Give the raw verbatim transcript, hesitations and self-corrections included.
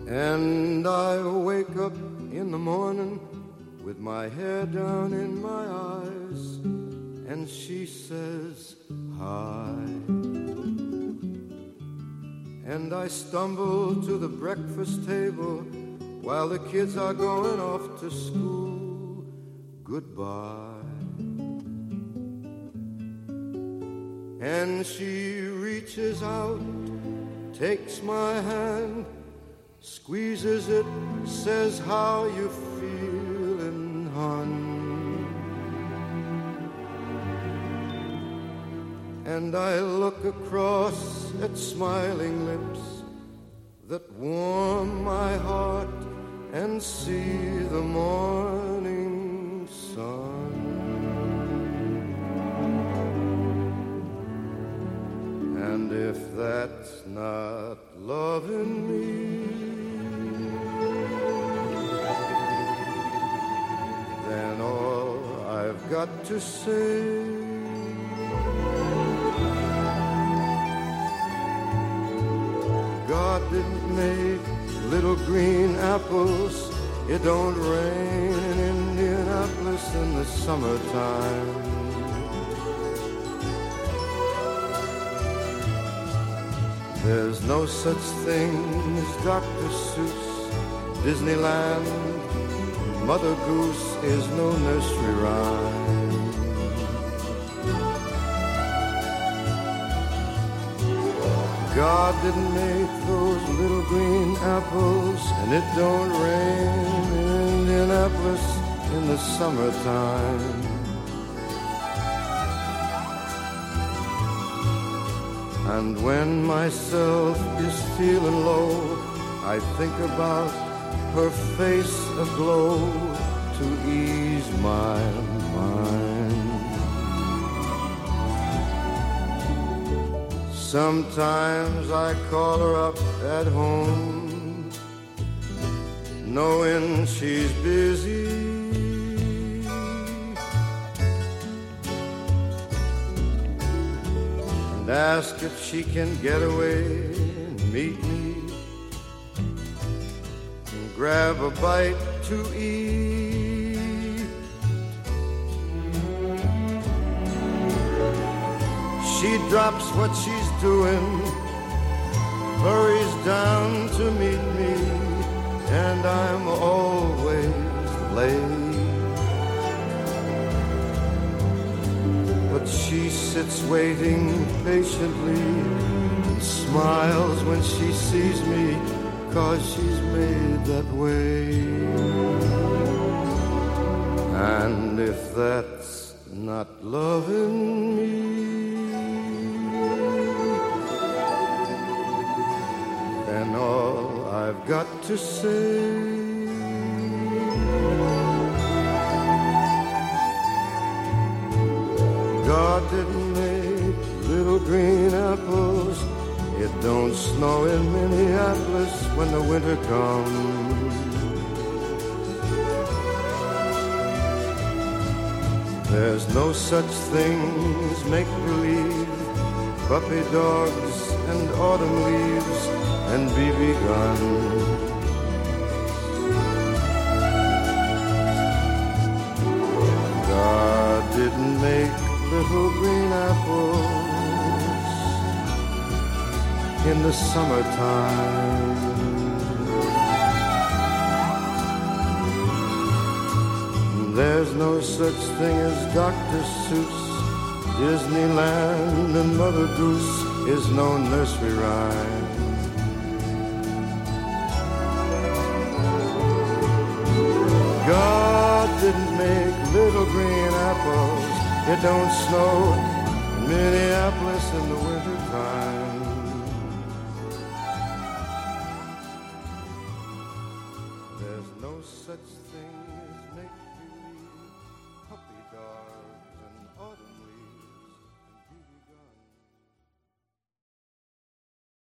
And I wake up in the morning with my hair down in my eyes, and she says hi. And I stumble to the breakfast table while the kids are going off to school. Goodbye. And she reaches out, takes my hand, squeezes it, says, how you feeling, hon? And I look across at smiling lips that warm my heart and see the morning sun. And if that's not loving me, then all I've got to say God didn't make little green apples. It don't rain in Indianapolis in the summertime. There's no such thing as Doctor Seuss, Disneyland, Mother Goose is no nursery rhyme. God didn't make those little green apples, and it don't rain in Indianapolis in the summertime. And when myself is feeling low, I think about her face aglow to ease my mind. Sometimes I call her up at home, knowing she's busy, and ask if she can get away and meet me and grab a bite to eat. She drops what she's doing, hurries down to meet me, and I'm always late. But she sits waiting patiently and smiles when she sees me, 'cause she's made that way. And if that's not loving me, and all I've got to say God didn't make little green apples. It don't snow in Minneapolis when the winter comes. There's no such thing as make-believe, puppy dogs and autumn leaves and B B guns. God didn't make little green apples in the summertime. There's no such thing as Doctor Seuss, Disneyland, and Mother Goose is no nursery rhyme. God didn't make little green apples. It don't snow in Minneapolis in the winter time. There's no such thing